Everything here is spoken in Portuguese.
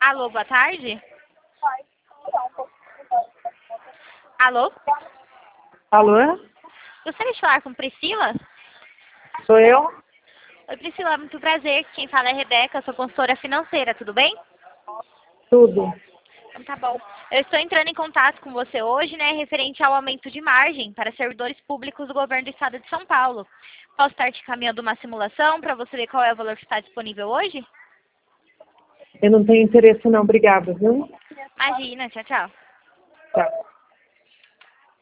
Alô, boa tarde. Alô? Alô? Gostaria de falar com Priscila? Sou eu? Oi, Priscila, muito prazer. Quem fala é Rebeca, sou consultora financeira, tudo bem? Tudo. Então tá bom. Eu estou entrando em contato com você hoje, né, referente ao aumento de margem para servidores públicos do governo do estado de São Paulo. Posso estar te encaminhando uma simulação para você ver qual é o valor que está disponível hoje? Eu não tenho interesse não, obrigada, viu? Imagina, tchau, tchau. Tá.